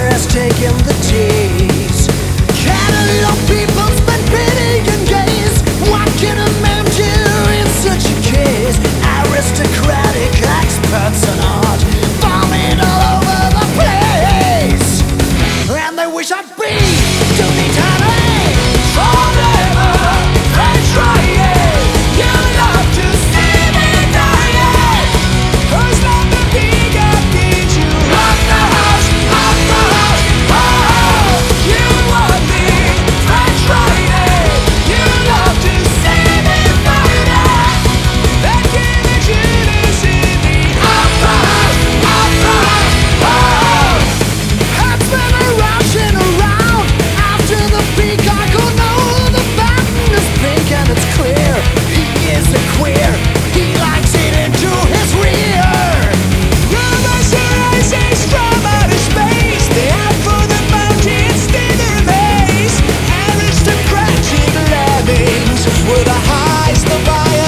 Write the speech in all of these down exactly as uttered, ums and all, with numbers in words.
has taken the days. Catalog people spend pity and gaze. What can amount to in such a case? Aristocratic experts in art bombing all over the place, and they wish I'd be to the time forever. They try it. You love to see me dying. Who's not the bigger did you rock the house, rock the house? Oh, you want me? They try it. You love to see me fighting. That kind of Judas in the opera house, opera house. Oh, heads been rushing around after the peacock. Oh no, the button is pink and it's clear. He is a queer. He likes it into his rear. Rumors arising from outer space. They out for the mountains, stay their maze. Aristocratic lemmings with the highs, the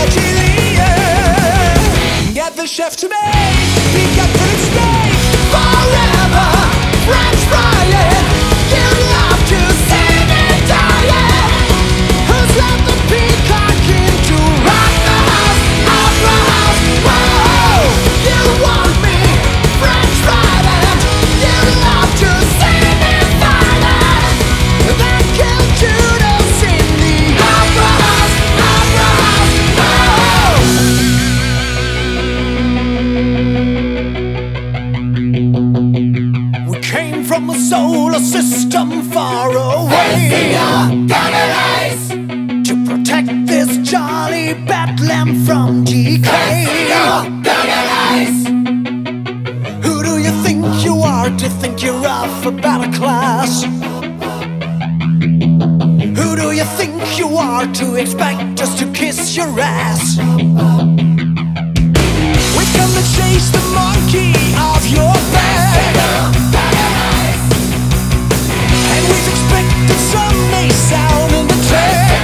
biogenian. Get the chef to make, peacock for its steak. Forever, French frying. You love to see me dying. Who's let the peacock in to rock the house, opera house? Whoa, you want me, French frying. You love to see me fighting. Then kill Judas in the opera house, opera house. Whoa. We came from a solar system far away to protect this jolly Bethlehem from decay. Who do you think you are to think you're of a better class? Who do you think you are to expect us to kiss your ass? We've come to chase the monkey off your back, and we've expected some nice sound in the track.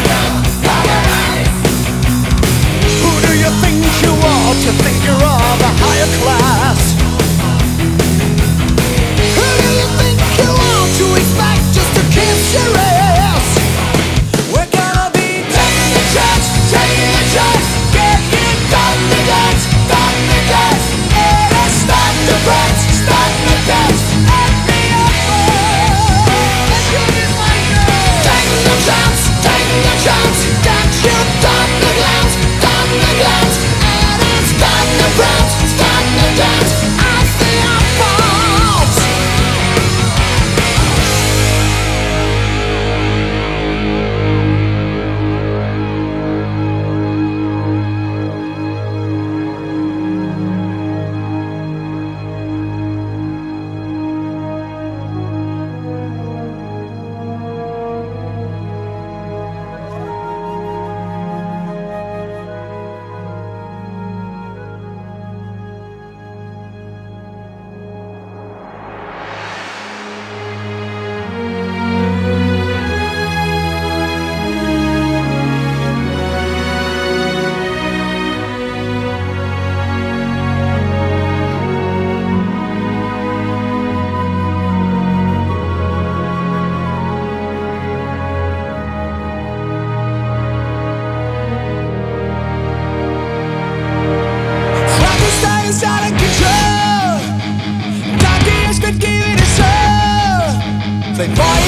Who do you think you are to think you're of a higher class? Who do you think you are to expect just to kiss your ass? We're gonna be taking the chance, taking the chance, getting done the dance, done the dance. Let us start the prance, start the dance. At the upper, taking the chance, taking the chance. That you done the glance, done the glance. And it's done the prance, start the dance. At the upper. Frankenstein's out of control. Doctor has been giving us all. They